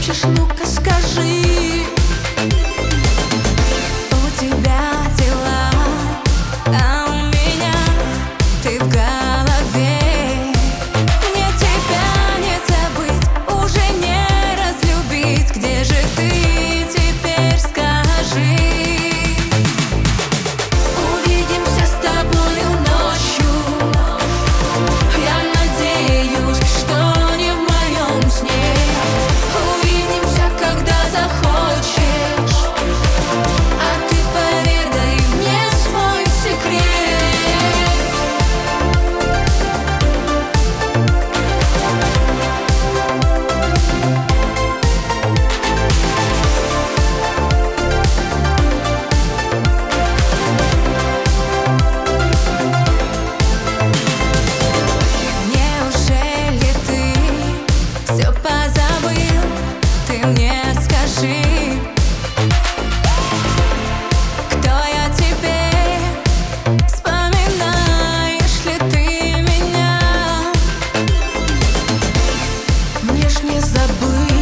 хочешь, ну-ка скажи. У тебя дела, а у меня ты в голове. Мне тебя не забыть, уже не разлюбить. Где же ты теперь, скажи? Увидимся с тобою ночью. Я надеюсь, что не в моем сне. Увидимся, когда захочешь, а ты поведай мне свой секрет. Неужели ты все позабыл? Ты мне скажи, кто я теперь? Вспоминаешь ли ты меня? Мне ж не забыть.